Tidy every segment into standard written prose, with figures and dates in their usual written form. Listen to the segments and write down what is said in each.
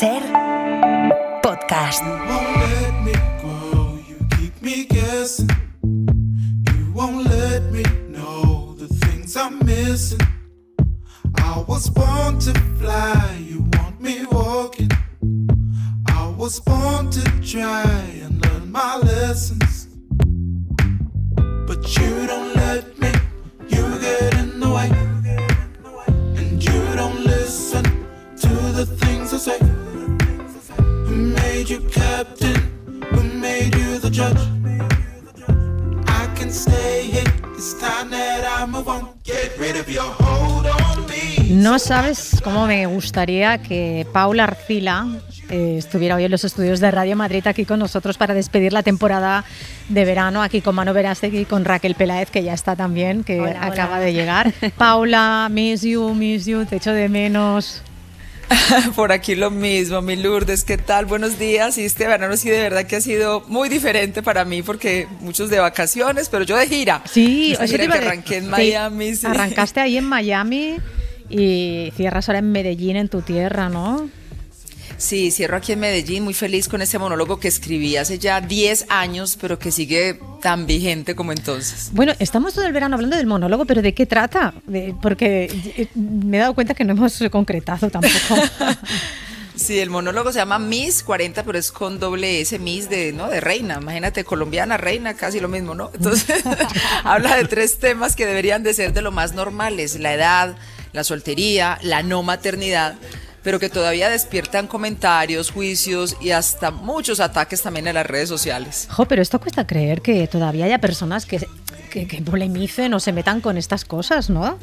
Ser podcast. You won't let me grow, you keep me guessing. You won't let me know the things I'm missing. I was born to fly, you want me walking. I was born to try and learn my lessons. But you don't let me, you get in the way. And you don't listen to the things I say. Who made you captain? Who made you the judge? I can stay here, it's time that I move on. Get rid of your hold on me. No sabes cómo me gustaría que Paula Arcila estuviera hoy en los estudios de Radio Madrid aquí con nosotros para despedir la temporada de verano, aquí con Manu Verástegui y con Raquel Peláez, que ya está también, que acaba de llegar. Paula, miss you, te echo de menos. Por aquí lo mismo, mi Lourdes, ¿qué tal? Buenos días. Y este verano sí de verdad que ha sido muy diferente para mí, porque muchos de vacaciones, pero yo de gira. Sí, que arranqué en Miami. Sí. Arrancaste ahí en Miami y cierras ahora en Medellín, en tu tierra, ¿no? Sí, cierro aquí en Medellín, muy feliz con ese monólogo que escribí hace ya 10 años, pero que sigue tan vigente como entonces. Bueno, estamos todo el verano hablando del monólogo, pero ¿de qué trata? Porque me he dado cuenta que no hemos concretado tampoco. Sí, el monólogo se llama Miss 40, pero es con doble S, Miss de reina. Imagínate, colombiana, reina, casi lo mismo, ¿no? Entonces, habla de 3 temas que deberían de ser de lo más normales: la edad, la soltería, la no maternidad, pero que todavía despiertan comentarios, juicios y hasta muchos ataques también en las redes sociales. Pero esto cuesta creer que todavía haya personas que polemicen o se metan con estas cosas, ¿no?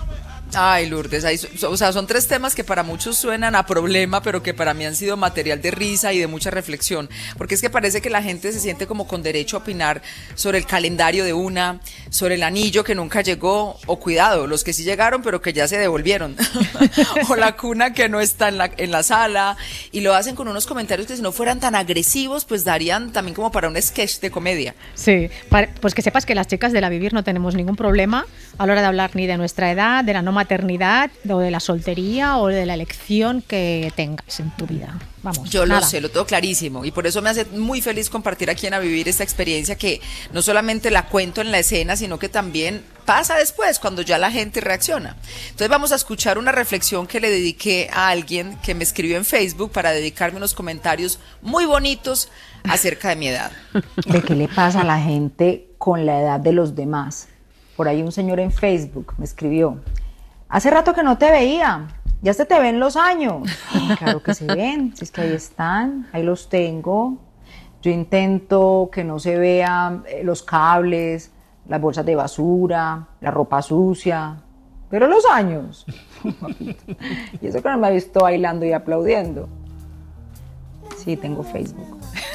Ay, Lourdes, son 3 temas que para muchos suenan a problema, pero que para mí han sido material de risa y de mucha reflexión, porque es que parece que la gente se siente como con derecho a opinar sobre el calendario de una, sobre el anillo que nunca llegó, o cuidado, los que sí llegaron pero que ya se devolvieron, o la cuna que no está en la sala, y lo hacen con unos comentarios que si no fueran tan agresivos, pues darían también como para un sketch de comedia. Sí, pues que sepas que las chicas de La Vivir no tenemos ningún problema a la hora de hablar ni de nuestra edad, de la no maternidad, o de la soltería, o de la elección que tengas en tu vida. Vamos, yo nada. Lo sé, lo tengo clarísimo, y por eso me hace muy feliz compartir aquí en A Vivir esta experiencia, que no solamente la cuento en la escena, sino que también pasa después, cuando ya la gente reacciona. Entonces vamos a escuchar una reflexión que le dediqué a alguien que me escribió en Facebook para dedicarme unos comentarios muy bonitos acerca de mi edad. ¿De qué le pasa a la gente con la edad de los demás? Por ahí un señor en Facebook me escribió: hace rato que no te veía, ya se te ven los años. Claro que se ven, si es que ahí están, ahí los tengo. Yo intento que no se vean los cables, las bolsas de basura, la ropa sucia, pero los años. Y eso que no me ha visto bailando y aplaudiendo. Sí, tengo Facebook.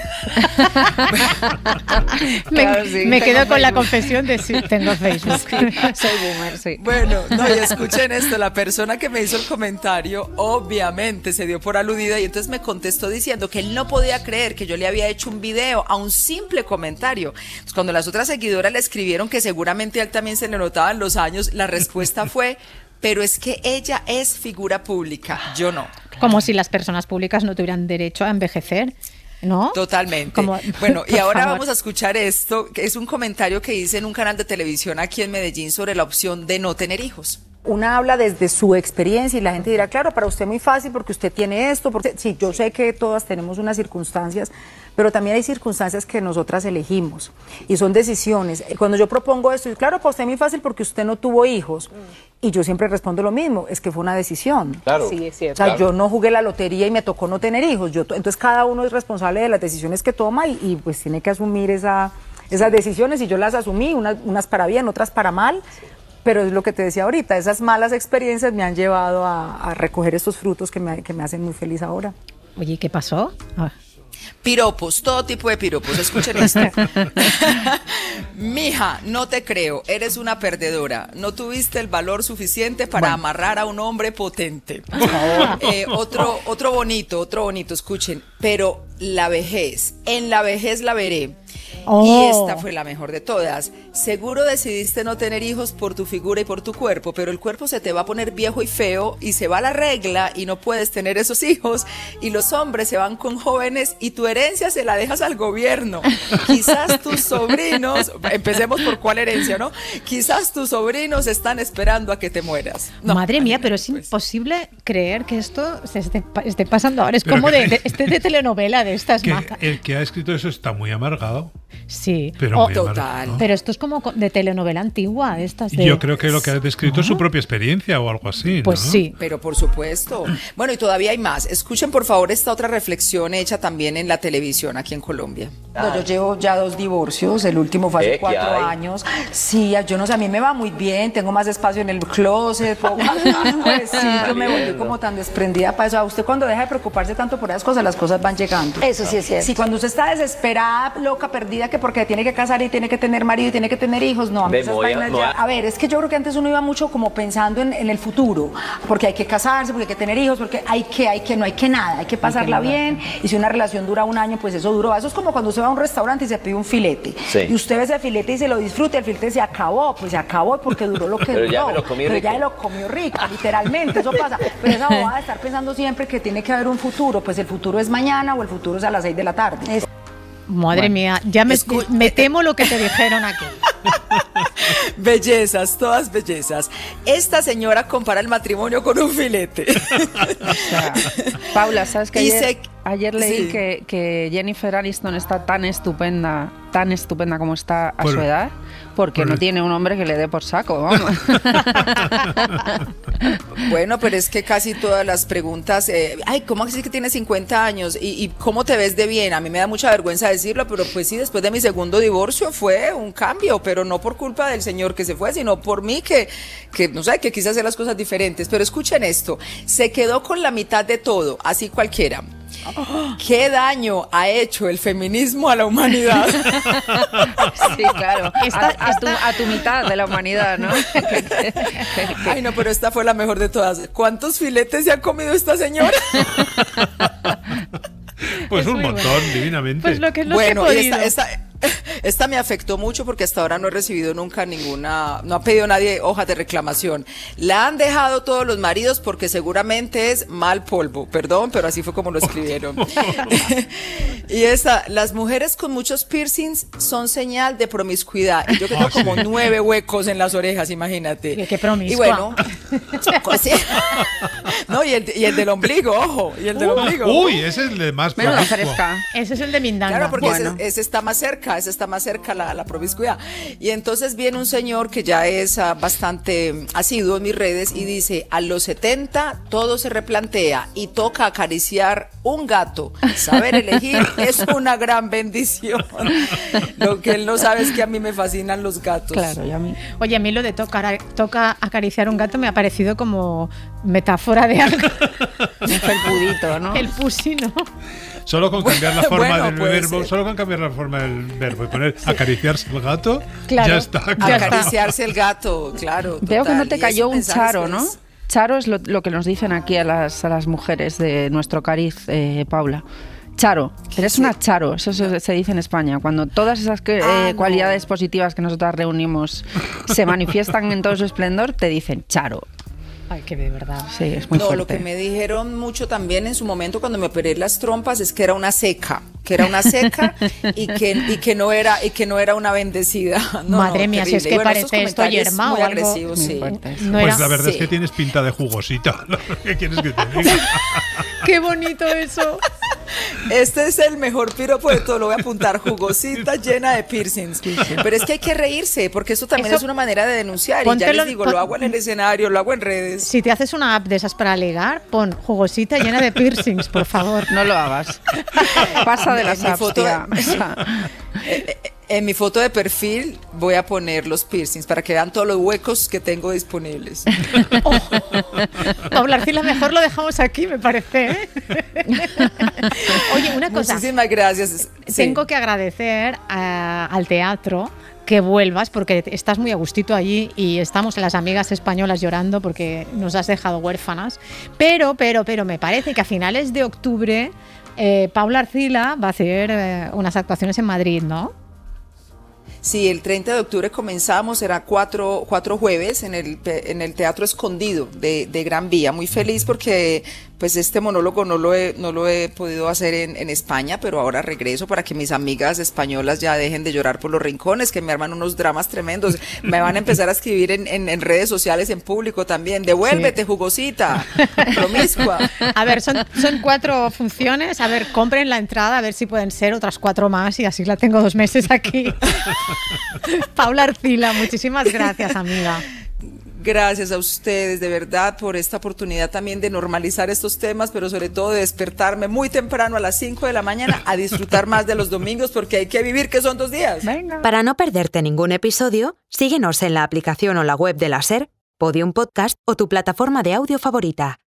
Me quedo con la confesión de sí, tengo Facebook. Soy boomer, sí. Bueno, no, y escuchen esto, la persona que me hizo el comentario obviamente se dio por aludida, y entonces me contestó diciendo que él no podía creer que yo le había hecho un video a un simple comentario. Pues cuando las otras seguidoras le escribieron que seguramente a él también se le notaban los años, la respuesta fue: pero es que ella es figura pública, yo no. Como si las personas públicas no tuvieran derecho a envejecer, ¿no? Totalmente. Bueno, y ahora vamos a escuchar esto, que es un comentario que hice en un canal de televisión aquí en Medellín sobre la opción de no tener hijos. Una habla desde su experiencia y la gente dirá: claro, para usted muy fácil porque usted tiene esto. Sí, yo sé que todas tenemos unas circunstancias, pero también hay circunstancias que nosotras elegimos y son decisiones. Cuando yo propongo esto, claro, para usted muy fácil porque usted no tuvo hijos. Y yo siempre respondo lo mismo: es que fue una decisión. Claro. Sí, es cierto. O sea, yo no jugué la lotería y me tocó no tener hijos. Entonces cada uno es responsable de las decisiones que toma y pues tiene que asumir esas decisiones, y yo las asumí, unas para bien, otras para mal. Pero es lo que te decía ahorita, esas malas experiencias me han llevado a recoger estos frutos que me hacen muy feliz ahora. Oye, ¿qué pasó? Piropos, todo tipo de piropos, escuchen esto. Mija, no te creo, eres una perdedora, no tuviste el valor suficiente para amarrar a un hombre potente. Otro bonito, escuchen, pero en la vejez la veré. Y esta fue la mejor de todas. Seguro decidiste no tener hijos por tu figura y por tu cuerpo, pero el cuerpo se te va a poner viejo y feo y se va la regla y no puedes tener esos hijos y los hombres se van con jóvenes y tu herencia se la dejas al gobierno. Quizás tus sobrinos, empecemos por cuál herencia, ¿no? Quizás tus sobrinos están esperando a que te mueras. No, madre mía, pero es imposible creer que esto se esté pasando ahora. Es como de telenovela de estas. El que ha escrito eso está muy amargado. Sí, pero total. ¿no? Pero esto es como de telenovela antigua, de estas de... Yo creo que lo que ha descrito es su propia experiencia o algo así, pues ¿no? sí. Pero por supuesto. Bueno, y todavía hay más. Escuchen por favor esta otra reflexión hecha también en la televisión aquí en Colombia. No, yo llevo ya 2 divorcios, el último fue hace 4 años. Sí, yo no sé, a mí me va muy bien, tengo más espacio en el closet, pues sí, yo me volví como tan desprendida para eso. A usted cuando deja de preocuparse tanto por esas cosas, las cosas van llegando. Eso sí es cierto. Sí, cuando usted está desesperada, loca, perdida, que porque tiene que casar y tiene que tener marido y tiene que tener hijos, no, a mí esas vainas ya... A ver, es que yo creo que antes uno iba mucho como pensando en el futuro, porque hay que casarse, porque hay que tener hijos, porque no hay que nada, hay que pasarla bien, y si una relación dura 1 año, pues eso duró. Eso es como cuando usted va a un restaurante y se pide un filete, y usted ve ese filete y se lo disfruta, el filete se acabó, pues se acabó porque duró lo que duró. Ya me lo comí rico. Ya lo comió rico, literalmente, eso pasa. Pero esa bobada de estar pensando siempre que tiene que haber un futuro, pues el futuro es mañana o el futuro es a las 6 de la tarde. Madre mía, ya me temo lo que te dijeron aquí. Bellezas, todas bellezas. Esta señora compara el matrimonio con un filete. O sea, Paula, ¿sabes que ayer leí que Jennifer Aniston está tan estupenda como está a su edad? Porque no tiene un hombre que le dé por saco, vamos. Bueno, pero es que casi todas las preguntas, ¿cómo así que tienes 50 años? ¿Y cómo te ves de bien? A mí me da mucha vergüenza decirlo, pero pues sí, después de mi segundo divorcio fue un cambio, pero no por culpa del señor que se fue, sino por mí que no sé, que quise hacer las cosas diferentes. Pero escuchen esto, se quedó con la mitad de todo, así cualquiera. ¿Qué daño ha hecho el feminismo a la humanidad? Sí, claro. A tu mitad de la humanidad, ¿no? Ay, no, pero esta fue la mejor de todas. ¿Cuántos filetes se ha comido esta señora? Pues un montón, divinamente. Pues lo que es lo bueno, que he y esta me afectó mucho porque hasta ahora no he recibido nunca no ha pedido nadie hojas de reclamación. La han dejado todos los maridos porque seguramente es mal polvo, perdón, pero así fue como lo escribieron. Y las mujeres con muchos piercings son señal de promiscuidad. Y yo que tengo como 9 huecos en las orejas, imagínate. Qué promiscua. Y bueno, pues sí. No, y el del ombligo, ojo, y el del ombligo. Uy, ese es el de más promiscuo. Ese es el de Mindanga. Claro, porque ese está más cerca, la promiscuidad. Y entonces viene un señor que ya es bastante asiduo en mis redes y dice, a los 70 todo se replantea y toca acariciar un gato. Saber elegir es una gran bendición. Lo que él no sabe es que a mí me fascinan los gatos. Claro, y a mí. Oye, a mí lo de toca acariciar un gato me ha parecido como metáfora de algo. Un felpudito, ¿no? El pussy, ¿no? Solo con cambiar la forma del verbo, solo con cambiar la forma del verbo y poner acariciarse el gato, claro, ya está. Acariciarse el gato, claro. Veo que no te Y cayó eso un charo, después. ¿no? Charo es lo que nos dicen aquí a las mujeres de nuestro cariz, Paula. Charo, eres una charo, eso se dice en España. Cuando todas esas cualidades positivas que nosotras reunimos se manifiestan en todo su esplendor, te dicen charo. Ay, que de verdad. Sí, es muy fuerte. Lo que me dijeron mucho también en su momento cuando me operé las trompas es que era una seca, y que no era una bendecida. No, madre mía, si es que parece esto yerma o algo. Agresivos, sí. Pues la verdad es que tienes pinta de jugosita. ¿Qué quieres que te diga? Qué bonito eso. Este es el mejor piropo de todo, lo voy a apuntar, jugosita llena de piercings. Pero es que hay que reírse, porque eso también es una manera de denunciar. Y ya les digo, lo hago en el escenario, lo hago en redes. Si te haces una app de esas para ligar, pon jugosita llena de piercings, por favor. No lo hagas. Pasa de las apps, tía. En mi foto de perfil voy a poner los piercings para que vean todos los huecos que tengo disponibles. Paula Arcila, mejor lo dejamos aquí, me parece. Oye, una cosa. Muchísimas gracias. Tengo que agradecer al teatro que vuelvas porque estás muy a gustito allí y estamos las amigas españolas llorando porque nos has dejado huérfanas. Pero me parece que a finales de octubre Paula Arcila va a hacer unas actuaciones en Madrid, ¿no? Sí, el 30 de octubre comenzamos, será cuatro jueves en el Teatro Escondido de Gran Vía. Muy feliz porque pues este monólogo no lo he podido hacer en España, pero ahora regreso para que mis amigas españolas ya dejen de llorar por los rincones, que me arman unos dramas tremendos. Me van a empezar a escribir en redes sociales, en público también. Devuélvete, jugosita, promiscua. A ver, son 4 funciones. A ver, compren la entrada, a ver si pueden ser otras 4 más y así la tengo 2 meses aquí. Paula Arcila, muchísimas gracias, amiga. Gracias a ustedes, de verdad, por esta oportunidad también de normalizar estos temas, pero sobre todo de despertarme muy temprano a las 5 de la mañana a disfrutar más de los domingos, porque hay que vivir, que son 2 días. Venga. Para no perderte ningún episodio, síguenos en la aplicación o la web de la SER, Podium Podcast o tu plataforma de audio favorita.